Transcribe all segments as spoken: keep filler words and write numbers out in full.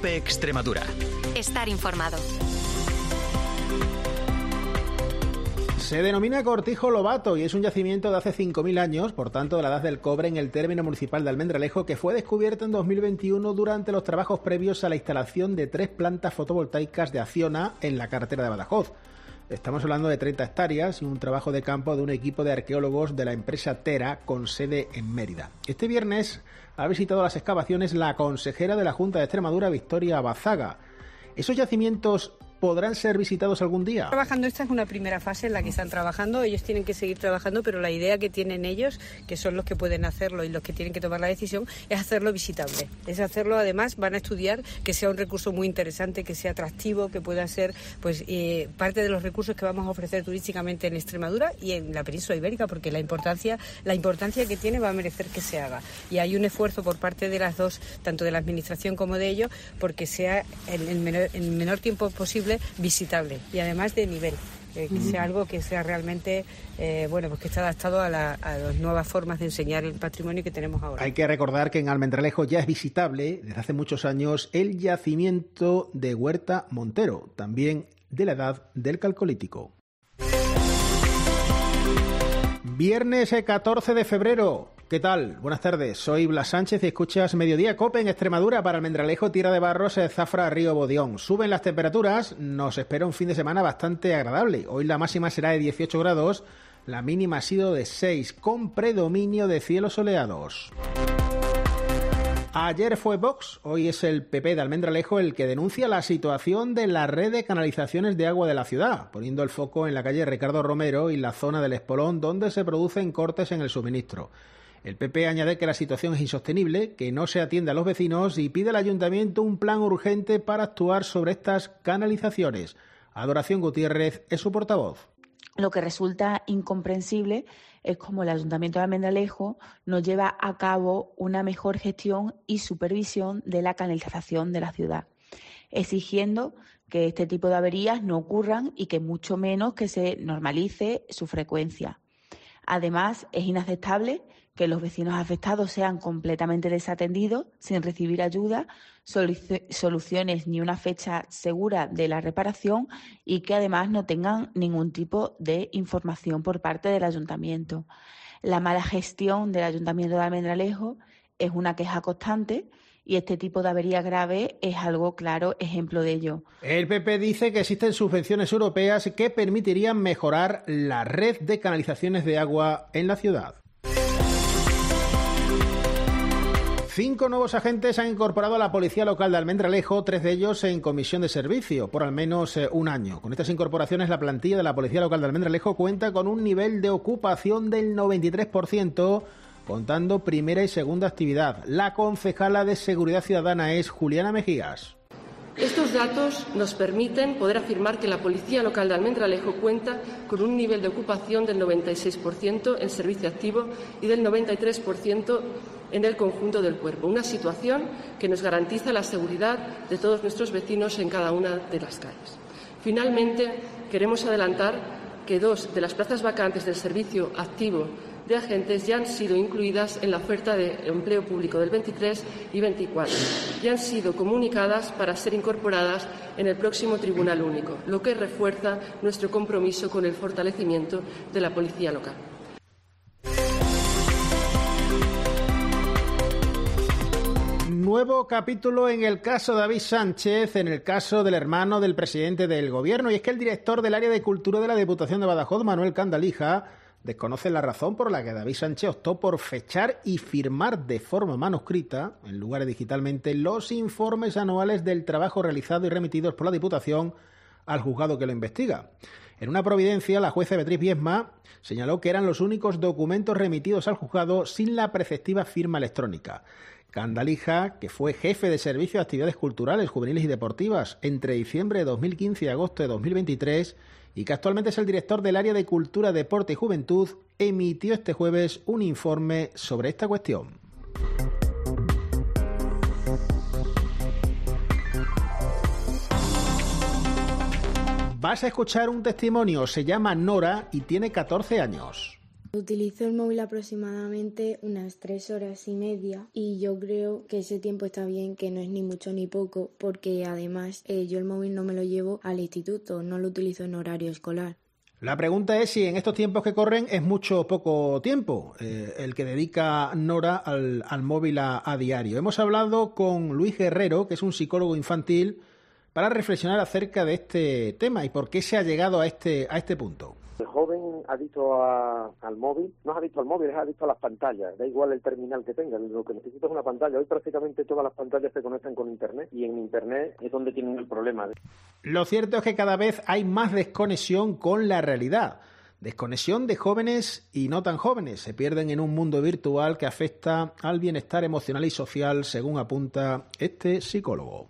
COPE Extremadura. Estar informado. Se denomina Cortijo Lobato y es un yacimiento de hace cinco mil años, por tanto de la edad del cobre, en el término municipal de Almendralejo, que fue descubierto en dos mil veintiuno durante los trabajos previos a la instalación de tres plantas fotovoltaicas de Acciona en la carretera de Badajoz. Estamos hablando de treinta hectáreas y un trabajo de campo de un equipo de arqueólogos de la empresa Tera con sede en Mérida. Este viernes ha visitado las excavaciones la consejera de la Junta de Extremadura, Victoria Bazaga. ¿Esos yacimientos podrán ser visitados algún día? Trabajando, esta es una primera fase en la que están trabajando, ellos tienen que seguir trabajando, pero la idea que tienen ellos, que son los que pueden hacerlo y los que tienen que tomar la decisión, es hacerlo visitable, es hacerlo, además van a estudiar que sea un recurso muy interesante, que sea atractivo, que pueda ser pues eh, parte de los recursos que vamos a ofrecer turísticamente en Extremadura y en la península ibérica, porque la importancia, la importancia que tiene va a merecer que se haga, y hay un esfuerzo por parte de las dos, tanto de la administración como de ellos, porque sea en el menor, en el menor tiempo posible visitable y además de nivel, eh, que sea algo que sea realmente eh, bueno, pues que esté adaptado a, la, a las nuevas formas de enseñar el patrimonio que tenemos ahora. Hay que recordar que en Almendralejo ya es visitable desde hace muchos años el yacimiento de Huerta Montero, también de la edad del Calcolítico. Viernes catorce de febrero. ¿Qué tal? Buenas tardes, soy Blas Sánchez y escuchas Mediodía COPE en Extremadura. Para Almendralejo, Tierra de Barros, Zafra, Río Bodión. Suben las temperaturas, nos espera un fin de semana bastante agradable. Hoy la máxima será de dieciocho grados, la mínima ha sido de seis, con predominio de cielos soleados. Ayer fue Vox, hoy es el P P de Almendralejo el que denuncia la situación de la red de canalizaciones de agua de la ciudad, poniendo el foco en la calle Ricardo Romero y la zona del Espolón, donde se producen cortes en el suministro. El P P añade que la situación es insostenible, que no se atiende a los vecinos y pide al ayuntamiento un plan urgente para actuar sobre estas canalizaciones. Adoración Gutiérrez es su portavoz. Lo que resulta incomprensible es cómo el Ayuntamiento de Almendralejo no lleva a cabo una mejor gestión y supervisión de la canalización de la ciudad, exigiendo que este tipo de averías no ocurran y que mucho menos que se normalice su frecuencia. Además, es inaceptable que los vecinos afectados sean completamente desatendidos, sin recibir ayuda, solu- soluciones ni una fecha segura de la reparación y que además no tengan ningún tipo de información por parte del ayuntamiento. La mala gestión del Ayuntamiento de Almendralejo es una queja constante y este tipo de avería grave es algo claro ejemplo de ello. El P P dice que existen subvenciones europeas que permitirían mejorar la red de canalizaciones de agua en la ciudad. Cinco nuevos agentes han incorporado a la Policía Local de Almendralejo, tres de ellos en comisión de servicio, por al menos eh, un año. Con estas incorporaciones, la plantilla de la Policía Local de Almendralejo cuenta con un nivel de ocupación del noventa y tres por ciento, contando primera y segunda actividad. La concejala de Seguridad Ciudadana es Juliana Mejías. Estos datos nos permiten poder afirmar que la Policía Local de Almendralejo cuenta con un nivel de ocupación del noventa y seis por ciento en servicio activo y del noventa y tres por ciento en el conjunto del cuerpo, una situación que nos garantiza la seguridad de todos nuestros vecinos en cada una de las calles. Finalmente, queremos adelantar que dos de las plazas vacantes del servicio activo de agentes ya han sido incluidas en la oferta de empleo público del veintitrés y veinticuatro y han sido comunicadas para ser incorporadas en el próximo Tribunal Único, lo que refuerza nuestro compromiso con el fortalecimiento de la policía local. Nuevo capítulo en el caso David Sánchez, en el caso del hermano del presidente del Gobierno, y es que el director del área de cultura de la Diputación de Badajoz, Manuel Candalija, desconoce la razón por la que David Sánchez optó por fechar y firmar de forma manuscrita, en lugar de digitalmente, los informes anuales del trabajo realizado y remitidos por la Diputación al juzgado que lo investiga. En una providencia, la jueza Beatriz Viesma señaló que eran los únicos documentos remitidos al juzgado sin la preceptiva firma electrónica. Candalija, que fue jefe de Servicio de Actividades Culturales, Juveniles y Deportivas entre diciembre de dos mil quince y agosto de dos mil veintitrés, y que actualmente es el director del área de Cultura, Deporte y Juventud, emitió este jueves un informe sobre esta cuestión. Vas a escuchar un testimonio, se llama Nora y tiene catorce años. Utilizo el móvil aproximadamente unas tres horas y media y yo creo que ese tiempo está bien, que no es ni mucho ni poco, porque además eh, yo el móvil no me lo llevo al instituto, no lo utilizo en horario escolar. La pregunta es si en estos tiempos que corren es mucho o poco tiempo eh, el que dedica Nora al, al móvil a, a diario. Hemos hablado con Luis Guerrero, que es un psicólogo infantil, para reflexionar acerca de este tema y por qué se ha llegado a este, a este punto. El joven adicto a, al móvil, no es adicto al móvil, es adicto a las pantallas, da igual el terminal que tenga, lo que necesita es una pantalla. Hoy prácticamente todas las pantallas se conectan con Internet y en Internet es donde tienen el problema. Lo cierto es que cada vez hay más desconexión con la realidad. Desconexión de jóvenes y no tan jóvenes. Se pierden en un mundo virtual que afecta al bienestar emocional y social, según apunta este psicólogo.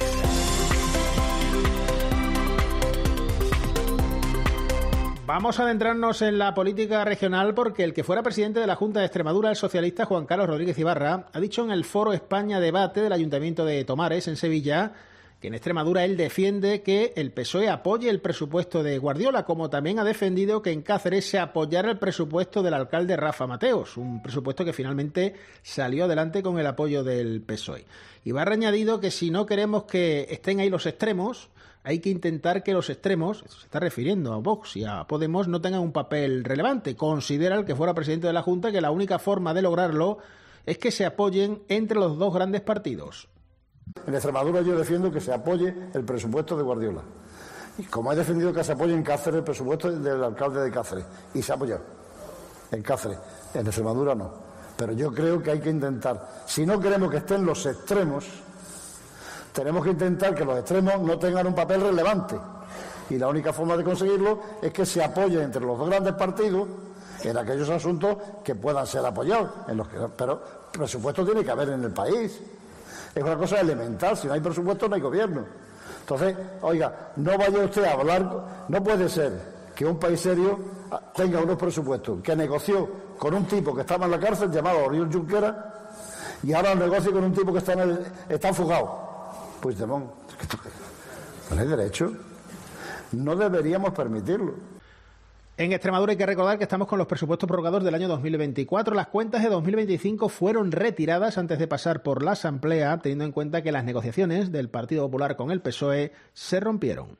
Vamos a adentrarnos en la política regional porque el que fuera presidente de la Junta de Extremadura, el socialista Juan Carlos Rodríguez Ibarra, ha dicho en el Foro España Debate del Ayuntamiento de Tomares, en Sevilla, que en Extremadura él defiende que el P S O E apoye el presupuesto de Guardiola, como también ha defendido que en Cáceres se apoyara el presupuesto del alcalde Rafa Mateos, un presupuesto que finalmente salió adelante con el apoyo del P S O E. Ibarra ha añadido que si no queremos que estén ahí los extremos, hay que intentar que los extremos, se está refiriendo a Vox y a Podemos, no tengan un papel relevante. Considera el que fuera presidente de la Junta que la única forma de lograrlo es que se apoyen entre los dos grandes partidos. En Extremadura yo defiendo que se apoye el presupuesto de Guardiola. Y como he defendido que se apoye en Cáceres el presupuesto del alcalde de Cáceres. Y se ha apoyado en Cáceres. En Extremadura no. Pero yo creo que hay que intentar, si no queremos que estén los extremos, tenemos que intentar que los extremos no tengan un papel relevante. Y la única forma de conseguirlo es que se apoye entre los dos grandes partidos en aquellos asuntos que puedan ser apoyados. En los que, pero presupuesto tiene que haber en el país. Es una cosa elemental. Si no hay presupuesto, no hay gobierno. Entonces, oiga, no vaya usted a hablar. No puede ser que un país serio tenga unos presupuestos que negoció con un tipo que estaba en la cárcel llamado Oriol Junqueras y ahora negocia con un tipo que está, en el, está fugado. Puigdemont, ¿no hay derecho? No deberíamos permitirlo. En Extremadura hay que recordar que estamos con los presupuestos prorrogados del año dos mil veinticuatro. Las cuentas de dos mil veinticinco fueron retiradas antes de pasar por la Asamblea, teniendo en cuenta que las negociaciones del Partido Popular con el P S O E se rompieron.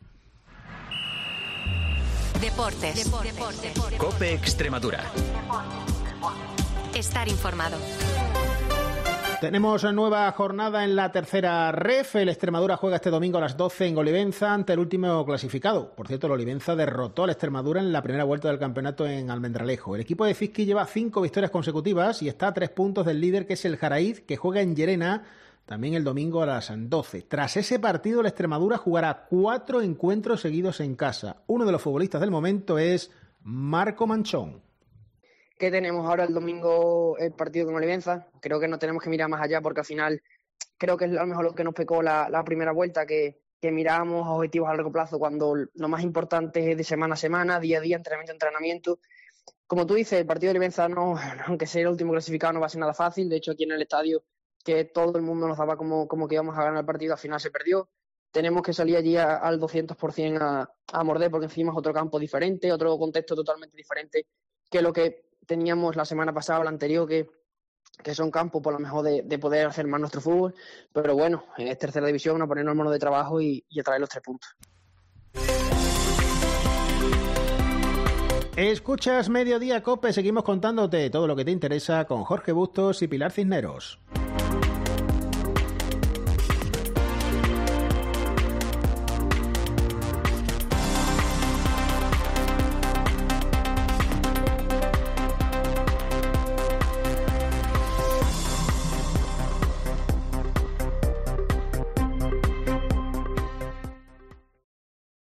Deportes. Deportes. Deportes. COPE Extremadura. Estar informado. Tenemos nueva jornada en la tercera ref. El Extremadura juega este domingo a las doce en Olivenza ante el último clasificado. Por cierto, el Olivenza derrotó al Extremadura en la primera vuelta del campeonato en Almendralejo. El equipo de Cizqui lleva cinco victorias consecutivas y está a tres puntos del líder, que es el Jaraíz, que juega en Llerena también el domingo a las doce. Tras ese partido, el Extremadura jugará cuatro encuentros seguidos en casa. Uno de los futbolistas del momento es Marco Manchón. ¿Qué tenemos ahora el domingo el partido con Olivenza? Creo que no tenemos que mirar más allá porque al final creo que es a lo mejor lo que nos pecó la, la primera vuelta, que, que mirábamos objetivos a largo plazo cuando lo más importante es de semana a semana, día a día, entrenamiento a entrenamiento. Como tú dices, el partido de Olivenza, no, aunque sea el último clasificado, no va a ser nada fácil. De hecho, aquí en el estadio, que todo el mundo nos daba como, como que íbamos a ganar el partido, al final se perdió. Tenemos que salir allí a, al doscientos por ciento a, a morder porque encima es otro campo diferente, otro contexto totalmente diferente que lo que teníamos la semana pasada o la anterior, que, que son campos por lo mejor de, de poder hacer más nuestro fútbol, pero bueno, es tercera división, a ponernos en mano de trabajo y, y a traer los tres puntos. Escuchas Mediodía COPE, seguimos contándote todo lo que te interesa con Jorge Bustos y Pilar Cisneros.